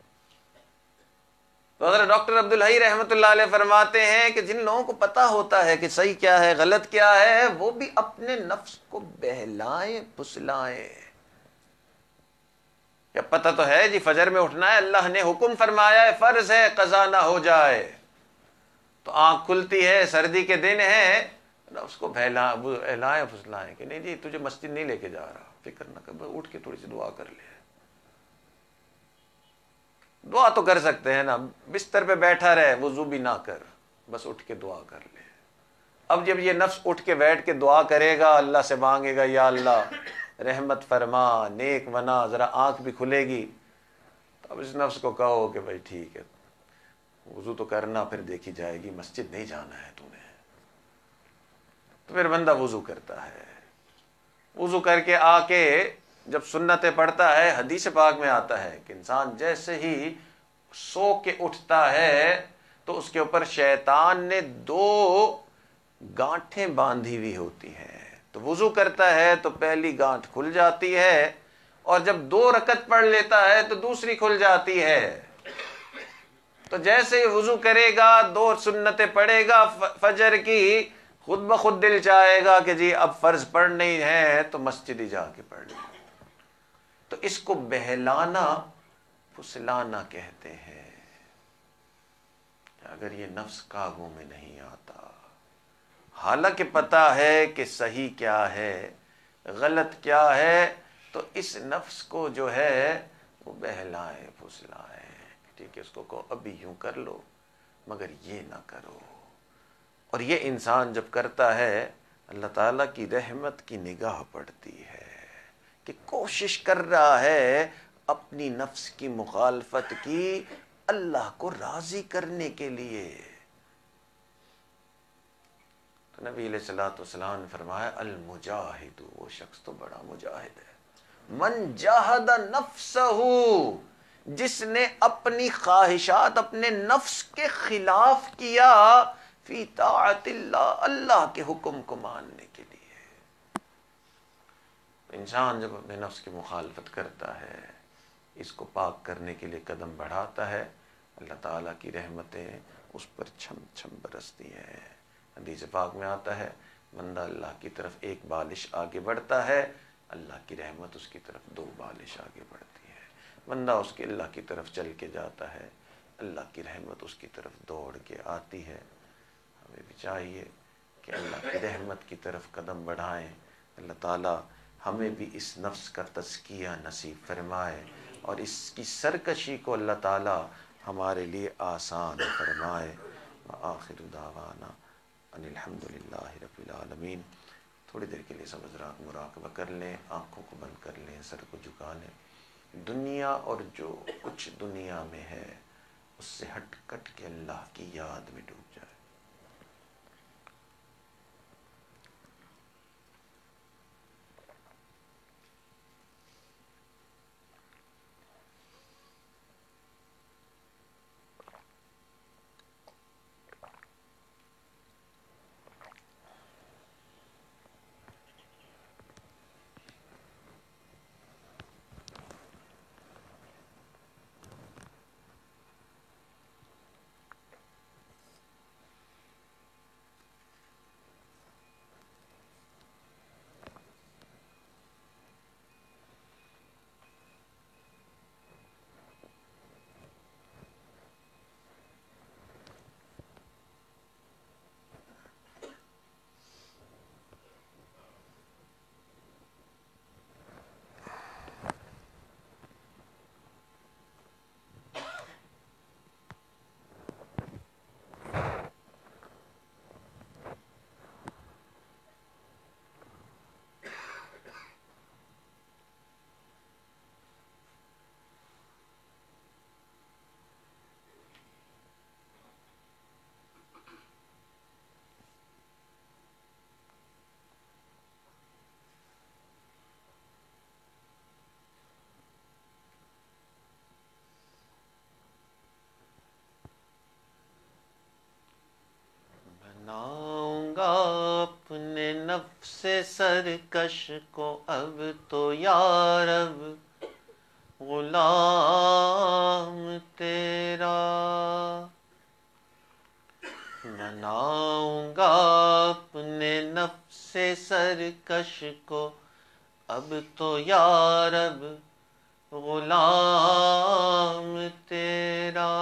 تو حضرت ڈاکٹر عبدالحی رحمۃ اللہ علیہ فرماتے ہیں کہ جن لوگوں کو پتا ہوتا ہے کہ صحیح کیا ہے غلط کیا ہے، وہ بھی اپنے نفس کو بہلائیں پھسلائیں. یا پتہ تو ہے جی فجر میں اٹھنا ہے، اللہ نے حکم فرمایا ہے، فرض ہے، قضا نہ ہو جائے. تو آنکھ کھلتی ہے، سردی کے دن ہے، اس کو بہلائیں پھسلائیں کہ نہیں جی تجھے مسجد نہیں لے کے جا رہا، فکر نہ کر، اٹھ کے تھوڑی سی دعا کر لے. دعا تو کر سکتے ہیں نا، بستر پہ بیٹھا رہے وضو بھی نہ کر، بس اٹھ کے دعا کر لے. اب جب یہ نفس اٹھ کے بیٹھ کے دعا کرے گا، اللہ سے مانگے گا یا اللہ رحمت فرما، نیک بنا، ذرا آنکھ بھی کھلے گی. اب اس نفس کو کہو کہ بھائی ٹھیک ہے وضو تو کرنا، پھر دیکھی جائے گی، مسجد نہیں جانا ہے تو نے. تو پھر بندہ وضو کرتا ہے. وضو کر کے آ کے جب سنتیں پڑھتا ہے، حدیث پاک میں آتا ہے کہ انسان جیسے ہی سو کے اٹھتا ہے تو اس کے اوپر شیطان نے دو گانٹھیں باندھی ہوئی ہوتی ہیں. تو وضو کرتا ہے تو پہلی گانٹھ کھل جاتی ہے، اور جب دو رکعت پڑھ لیتا ہے تو دوسری کھل جاتی ہے. تو جیسے ہی وضو کرے گا، دو سنتیں پڑھے گا فجر کی، خود بخود دل چاہے گا کہ جی اب فرض پڑھنی ہے تو مسجد ہی جا کے پڑھ لیں. تو اس کو بہلانا پھسلانا کہتے ہیں. اگر یہ نفس قابو میں نہیں آتا، حالانکہ پتہ ہے کہ صحیح کیا ہے غلط کیا ہے، تو اس نفس کو جو ہے وہ بہلائے پھسلائے. ٹھیک ہے اس کو کہو ابھی یوں کر لو مگر یہ نہ کرو. اور یہ انسان جب کرتا ہے اللہ تعالیٰ کی رحمت کی نگاہ پڑتی ہے کہ کوشش کر رہا ہے اپنی نفس کی مخالفت کی اللہ کو راضی کرنے کے لیے. تو نبی علیہ الصلوۃ والسلام نے فرمایا المجاہد، وہ شخص تو بڑا مجاہد ہے، من جاہد نفسہ، جس نے اپنی خواہشات اپنے نفس کے خلاف کیا، فی طاعت اللہ، اللہ کے حکم کو ماننے کے لیے. انسان جب اپنے نفس کی مخالفت کرتا ہے، اس کو پاک کرنے کے لیے قدم بڑھاتا ہے، اللہ تعالیٰ کی رحمتیں اس پر چھم چھم برستی ہیں. حدیث پاک میں آتا ہے بندہ اللہ کی طرف ایک بالش آگے بڑھتا ہے، اللہ کی رحمت اس کی طرف دو بالش آگے بڑھتی ہے. بندہ اس کے اللہ کی طرف چل کے جاتا ہے، اللہ کی رحمت اس کی طرف دوڑ کے آتی ہے. ہمیں بھی چاہیے کہ اللہ کی رحمت کی طرف قدم بڑھائیں. اللہ تعالیٰ ہمیں بھی اس نفس کا تزکیہ نصیب فرمائے، اور اس کی سرکشی کو اللہ تعالیٰ ہمارے لیے آسان فرمائے. وآخر دعوانا ان الحمد للہ رب العالمین. تھوڑی دیر کے لیے سب حضرات مراقبہ کر لیں، آنکھوں کو بند کر لیں، سر کو جھکا لیں. دنیا اور جو کچھ دنیا میں ہے اس سے ہٹ کٹ کے اللہ کی یاد میں ڈوب جائے. نفس سرکش کو اب تو یا رب غلام تیرا، مناؤں گا اپنے نفس سرکش کو اب تو یا رب غلام تیرا،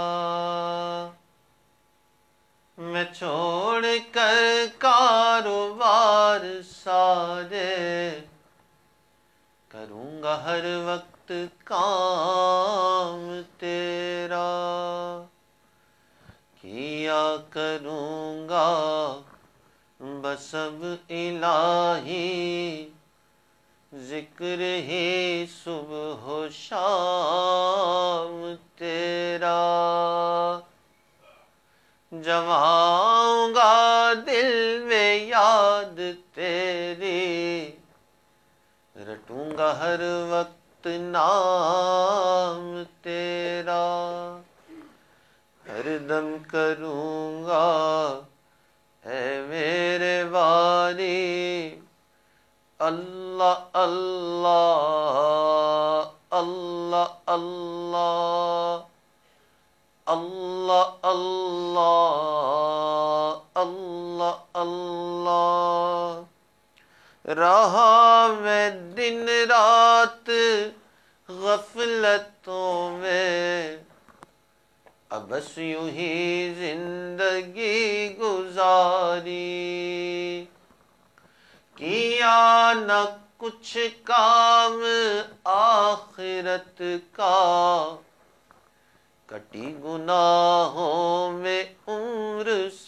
میں چھوڑ کر کاروبار سارے کروں گا ہر وقت کام تیرا، کیا کروں گا بس اب الہی ذکر ہی صبح و شام تیرا، جماؤں گا دل میں یاد تیری، رٹوں گا ہر وقت نام تیرا، ہر دم کروں گا اے میرے باری اللہ اللہ اللہ اللہ اللہ اللہ اللہ اللہ، رہا میں دن رات غفلتوں میں، اب بس یوں ہی زندگی گزاری، کیا نہ کچھ کام آخرت کا، کٹی گناہوں میں عمر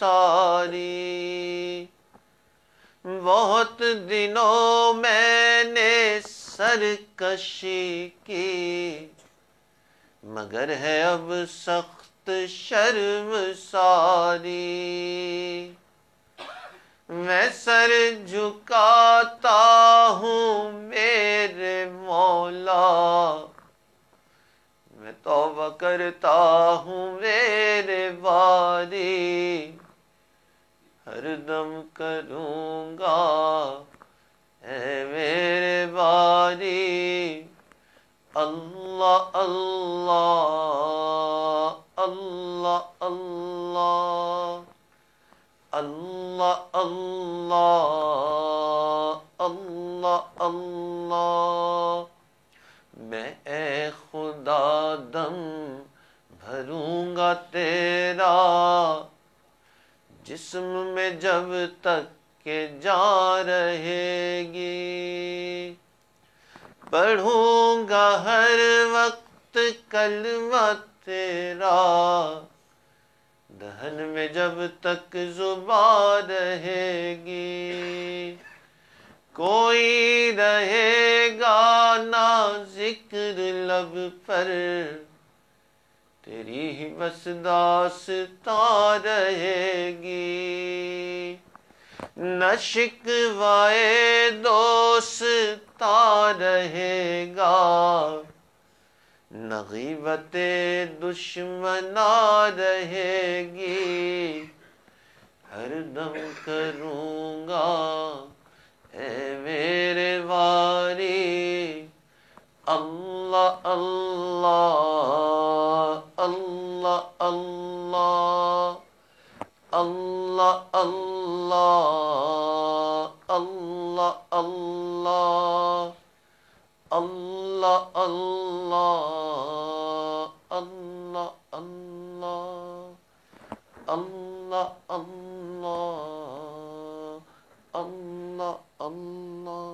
ساری، بہت دنوں میں نے سرکشی کی، مگر ہے اب سخت شرم ساری، میں سر جھکاتا ہوں میرے مولا، میں توبہ کرتا ہوں میرے باری، ہر دم کروں گا اے میرے باری اللہ اللہ اللہ اللہ اللہ اللہ اللہ اللہ، میں اے خدا دم بھروں گا تیرا، جسم میں جب تک کہ جان رہے گی، پڑھوں گا ہر وقت کلمہ تیرا، دہن میں جب تک زبان رہے گی، کوئی رہے گا نہ ذکر لب پر، تیری ہی بس داستان رہے گی، نہ شکوائے دوستاں رہے گا، نہ غیبت دشمناں رہے گی، ہر دم کروں گا اے میرے باری اللہ اللہ اللہ اللہ اللہ اللہ اللہ اللہ اللہ اللہ اللہ اللہ اللہ اللہ اللہ۔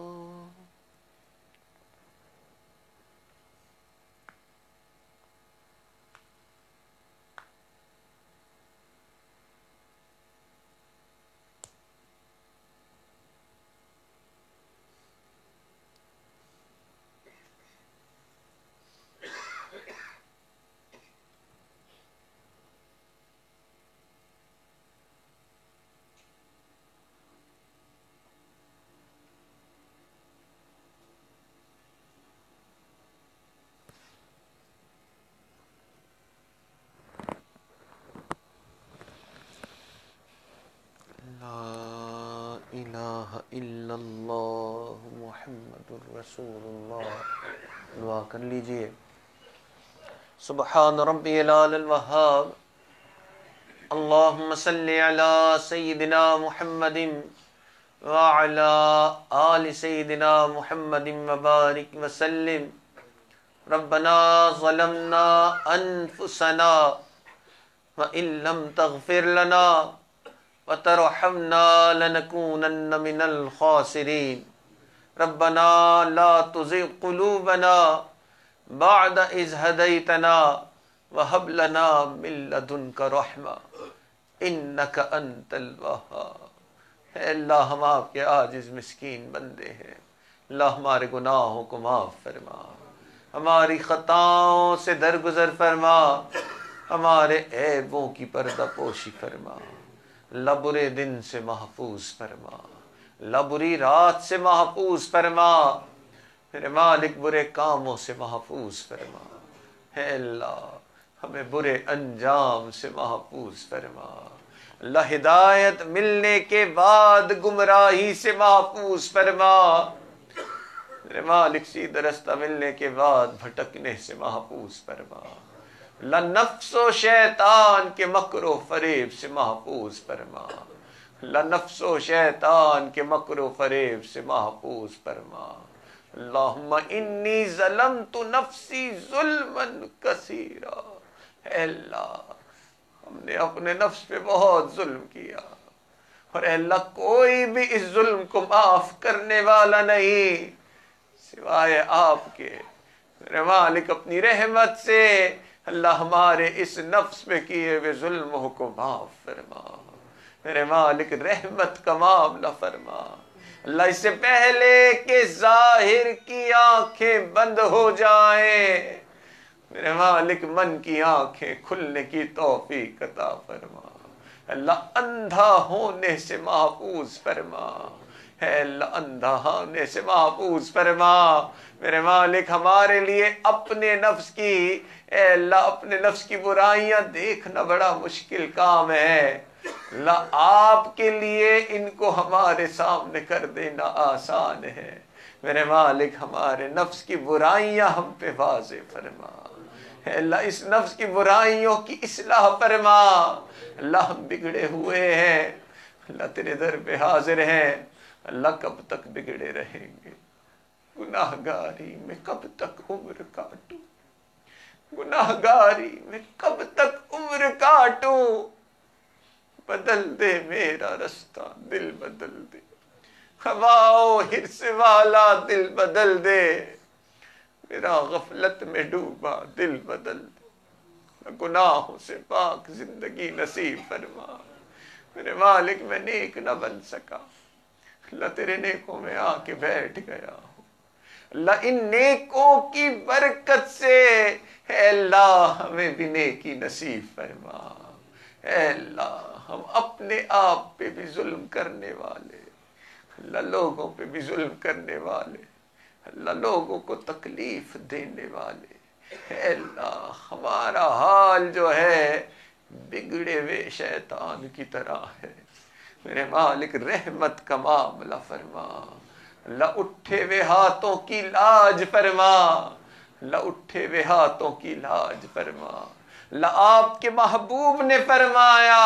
الہ الا اللہ محمد الرسول اللہ. دعا کر لیجئے. سبحان ربی العلی الوہاب. اللہم صلی علی سیدنا محمد وعلی آل سیدنا محمد وبارک وسلم. ربنا ظلمنا انفسنا وان لم تغفر لنا وترحمنا لنكونن من الخاسرین. ربنا لا تزغ قلوبنا بعد اذ هديتنا وهب لنا من لدنك رحمہ انك انت الوہاب. اے اللہ ہم آپ کے عاجز مسکین بندے ہیں. اللہ ہمارے گناہوں کو معاف فرما، ہماری خطاؤں سے درگزر فرما، ہمارے عیبوں کی پردہ پوشی فرما. اللہ برے دن سے محفوظ فرما، اللہ بری رات سے محفوظ فرما، میرے مالک برے کاموں سے محفوظ فرما. اے اللہ ہمیں برے انجام سے محفوظ فرما. اللہ ہدایت ملنے کے بعد گمراہی سے محفوظ فرما. میرے مالک سیدھا رستہ ملنے کے بعد بھٹکنے سے محفوظ فرما. اللہ نفس و شیطان کے مکر و فریب سے محفوظ فرما. اللہ نفس و شیطان کے مکر و فریب سے محفوظ فرما. اللہم انی ظلمت نفسی ظلما کثیرا. اے اللہ ہم نے اپنے نفس پہ بہت ظلم کیا، اور اے اللہ کوئی بھی اس ظلم کو معاف کرنے والا نہیں سوائے آپ کے. میرے مالک اپنی رحمت سے اللہ ہمارے اس نفس میں کیے ہوئے ظلموں کو معاف فرما. میرے مالک رحمت کا معاملہ فرما. اللہ اس سے پہلے کہ ظاہر کی آنکھیں بند ہو جائیں، میرے مالک من کی آنکھیں کھلنے کی توفیق عطا فرما. اللہ اندھا ہونے سے محفوظ فرما. اے اللہ اندھا ہونے سے محفوظ فرما. میرے مالک ہمارے لیے اپنے نفس کی اے اللہ اپنے نفس کی برائیاں دیکھنا بڑا مشکل کام ہے. اللہ آپ کے لیے ان کو ہمارے سامنے کر دینا آسان ہے. میرے مالک ہمارے نفس کی برائیاں ہم پہ واضح فرما. اے اللہ اس نفس کی برائیوں کی اصلاح فرما. اللہ ہم بگڑے ہوئے ہیں، اللہ تیرے در پہ حاضر ہیں. اللہ کب تک بگڑے رہیں گے؟ گناہ گاری میں کب تک عمر کاٹوں؟ گناہ گاری میں کب تک عمر کاٹوں؟ بدل دے میرا رستہ، دل بدل دے. ہواؤ حرص والا دل بدل دے. میرا غفلت میں ڈوبا دل بدل دے. گناہوں سے پاک زندگی نصیب فرما. میرے مالک میں نیک نہ بن سکا، اللہ تیرے نیکوں میں آ کے بیٹھ گیا ہوں. اللہ ان نیکوں کی برکت سے اے اللہ ہمیں بھی نیکی نصیب فرما. اے اللہ ہم اپنے آپ پہ بھی ظلم کرنے والے، اللہ لوگوں پہ بھی ظلم کرنے والے، اللہ لوگوں کو تکلیف دینے والے. اے اللہ ہمارا حال جو ہے بگڑے ہوئے شیطان کی طرح ہے. میرے مالک رحمت کا معاملہ فرما. اللہ اٹھے ہوئے ہاتھوں کی لاج فرما. اللہ اٹھے ہوئے ہاتھوں کی لاج فرما. اللہ آپ کے محبوب نے فرمایا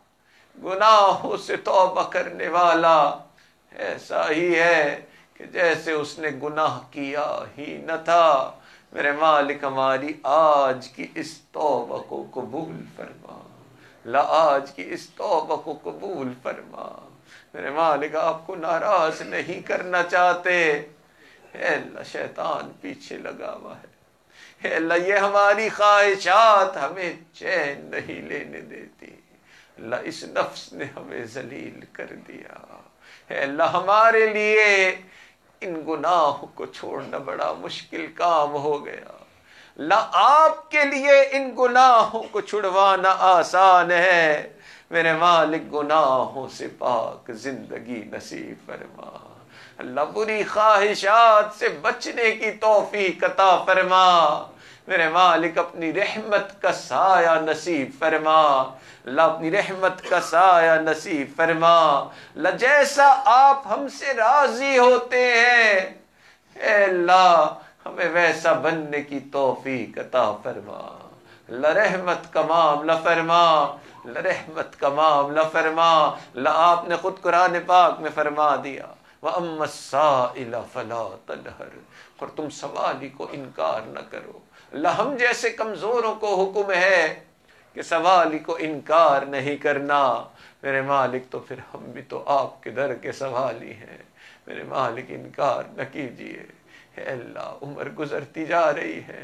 گناہوں سے توبہ کرنے والا ایسا ہی ہے کہ جیسے اس نے گناہ کیا ہی نہ تھا. میرے مالک ہماری آج کی اس توبہ کو قبول فرما. اللہ آج کی اس توبہ کو قبول فرما. میرے مالک آپ کو ناراض نہیں کرنا چاہتے. اے اللہ شیطان پیچھے لگا ہوا ہے. اے اللہ یہ ہماری خواہشات ہمیں چین نہیں لینے دیتی. اللہ اس نفس نے ہمیں ذلیل کر دیا. اے اللہ ہمارے لیے ان گناہوں کو چھوڑنا بڑا مشکل کام ہو گیا. اللہ آپ کے لیے ان گناہوں کو چھڑوانا آسان ہے. میرے مالک گناہوں سے پاک زندگی نصیب فرما. اللہ بری خواہشات سے بچنے کی توفیق عطا فرما. میرے مالک اپنی رحمت کا سایہ نصیب فرما، اللہ اپنی رحمت کا سایہ نصیب فرما، اللہ جیسا آپ ہم سے راضی ہوتے ہیں اے اللہ ہمیں ویسا بننے کی توفیق عطا فرما، اللہ رحمت کا معاملہ فرما، اللہ رحمت کا معاملہ فرما۔ اللہ آپ نے خود قرآن پاک میں فرما دیا وَأَمَّا السَّائِلَ فَلَا تَنْهَرْ، اور تم سوالی کو انکار نہ کرو۔ اللہ ہم جیسے کمزوروں کو حکم ہے کہ سوالی کو انکار نہیں کرنا، میرے مالک تو پھر ہم بھی تو آپ کے در کے سوالی ہیں، میرے مالک انکار نہ کیجئے۔ اے اللہ عمر گزرتی جا رہی ہے،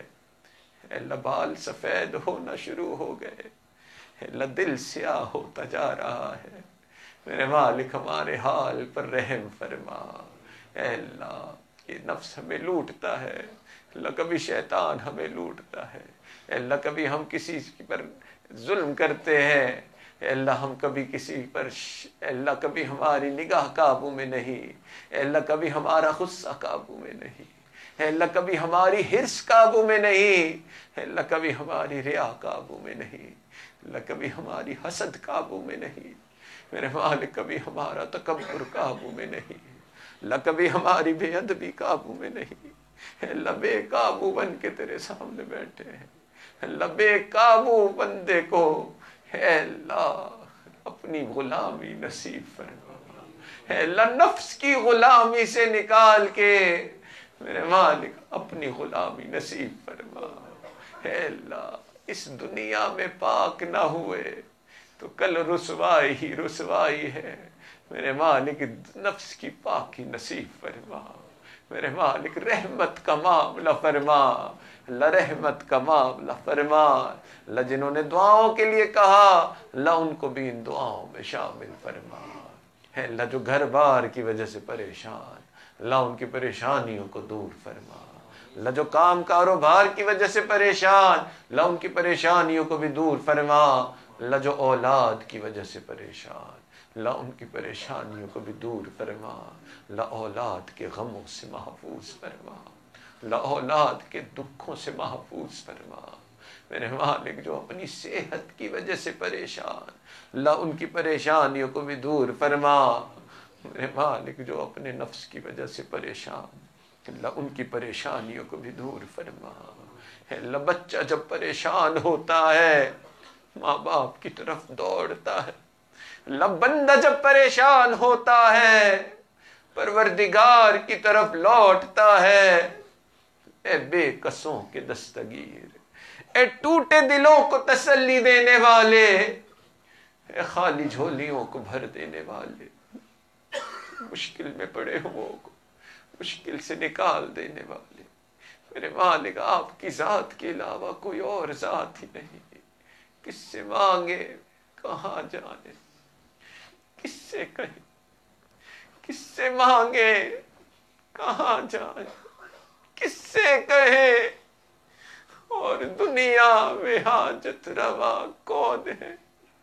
اے اللہ بال سفید ہونا شروع ہو گئے، اے اللہ دل سیاہ ہوتا جا رہا ہے، میرے مالک ہمارے حال پر رحم فرما۔ اے اللہ یہ نفس ہمیں لوٹتا ہے، اللہ کبھی شیطان ہمیں لوٹتا ہے، اے اللہ کبھی ہم کسی پر ظلم کرتے ہیں، اے اللہ ہم کبھی کسی پر ش... اے اللہ کبھی ہماری نگاہ قابو میں نہیں، اے اللہ کبھی ہمارا غصہ قابو میں نہیں، اے اللہ کبھی ہماری حرص قابو میں نہیں، اے اللہ کبھی ہماری ریا قابو میں نہیں، اللہ کبھی ہماری حسد قابو میں نہیں، میرے مالک کبھی ہمارا تکبر قابو میں نہیں، اللہ کبھی ہماری بے ادبی قابو میں نہیں، اللہ بے قابو بن کے تیرے سامنے بیٹھے ہیں، اللہ بے قابو بندے کو اے اللہ اپنی غلامی نصیب فرما، اے اللہ نفس کی غلامی سے نکال کے میرے مالک اپنی غلامی نصیب فرما۔ اے اللہ اس دنیا میں پاک نہ ہوئے تو کل رسوائی ہی رسوائی ہے، میرے مالک نفس کی پاکی نصیب فرما، میرے مالک رحمت کا معاملہ فرما، اللہ رحمت کا معاملہ فرما، اللہ جنہوں نے دعاؤں کے لیے کہا اللہ ان کو بھی ان دعاؤں میں شامل فرما، ہے اللہ جو گھر بار کی وجہ سے پریشان اللہ ان کی پریشانیوں کو دور فرما، اللہ جو کام کاروبار کی وجہ سے پریشان اللہ ان کی پریشانیوں کو بھی دور فرما، اللہ جو اولاد کی وجہ سے پریشان اللہ ان کی پریشانیوں کو بھی دور فرما، اللہ اولاد کے غموں سے محفوظ فرما، اللہ اولاد کے دکھوں سے محفوظ فرما، میرے مالک جو اپنی صحت کی وجہ سے پریشان اللہ ان کی پریشانیوں کو بھی دور فرما، میرے مالک جو اپنے نفس کی وجہ سے پریشان اللہ ان کی پریشانیوں کو بھی دور فرما، اللہ بچہ جب پریشان ہوتا ہے ماں باپ کی طرف دوڑتا ہے، اللہ بندہ جب پریشان ہوتا ہے پروردگار کی طرف لوٹتا ہے، اے بے کسوں کے دستگیر، اے ٹوٹے دلوں کو تسلی دینے والے، اے خالی جھولیوں کو بھر دینے والے، مشکل میں پڑے ہوں کو مشکل سے نکال دینے والے، میرے مالک آپ کی ذات کے علاوہ کوئی اور ذات ہی نہیں، کس سے مانگے کہاں جانے، کس سے کہیں کس سے مانگے کہاں جائے، کس سے کہے، اور دنیا میں حاجت روا کون ہے،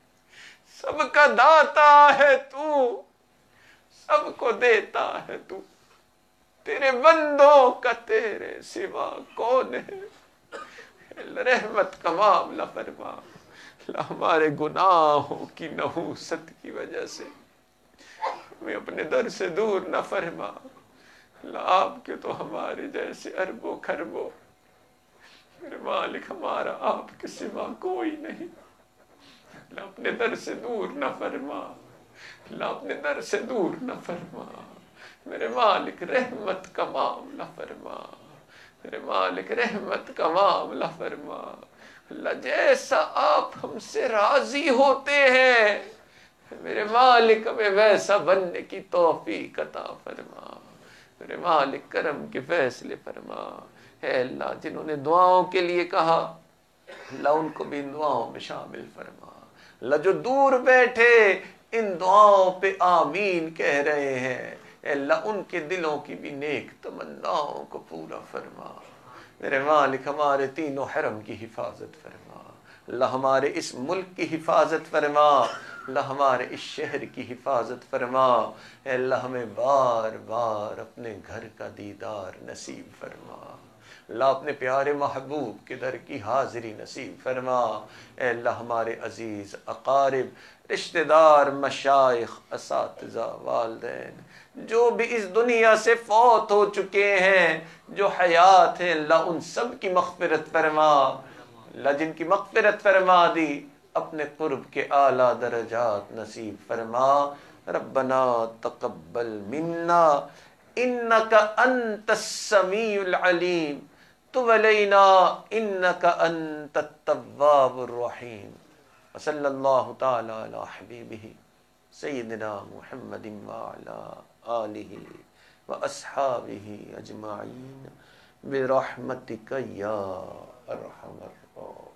سب کا داتا ہے تو، سب کو دیتا ہے تو، تیرے بندوں کا تیرے سوا کون ہے، رحمت کا معاملہ فرما، اللہ ہمارے گناہوں کی نحوست کی وجہ سے ہمیں اپنے در سے دور نہ فرما، اللہ آپ کے تو ہمارے جیسے اربوں خربوں، میرے مالک ہمارا آپ کے سوا کوئی نہیں، اللہ اپنے در سے دور نہ فرما، اللہ اپنے در سے دور نہ فرما، میرے مالک رحمت کا معاملہ فرما، میرے مالک رحمت کا معاملہ فرما، اللہ جیسا آپ ہم سے راضی ہوتے ہیں میرے مالک ہمیں ویسا بننے کی توفیق عطا فرما، میرے مالک کرم کے فیصلے فرما، اے اللہ جنہوں نے دعاؤں کے لیے کہا اللہ ان کو بھی ان دعاؤں میں شامل فرما، اللہ جو دور بیٹھے ان دعاؤں پہ آمین کہہ رہے ہیں اے اللہ ان کے دلوں کی بھی نیک تمناؤں کو پورا فرما، میرے مالک ہمارے تینوں حرم کی حفاظت فرما، اللہ ہمارے اس ملک کی حفاظت فرما، اللہ ہمارے اس شہر کی حفاظت فرما، اے اللہ ہمیں بار بار اپنے گھر کا دیدار نصیب فرما، اللہ اپنے پیارے محبوب کے در کی حاضری نصیب فرما۔ اے اللہ ہمارے عزیز اقارب، رشتہ دار، مشائخ، اساتذہ، والدین جو بھی اس دنیا سے فوت ہو چکے ہیں، جو حیات ہیں، اللہ ان سب کی مغفرت فرما۔ اللہ جن کی مغفرت فرما دی، اپنے قرب کے اعلیٰ درجات نصیب فرما۔ ربنا تقبل منا انک انت السمیع العلیم تب علینا انک انت التواب الرحیم۔ وصلی اللہ تعالی علی حبیبہ سیدنا محمد وعلی آلہ واصحابہ اجمعین برحمتک یا ارحم الراحمین۔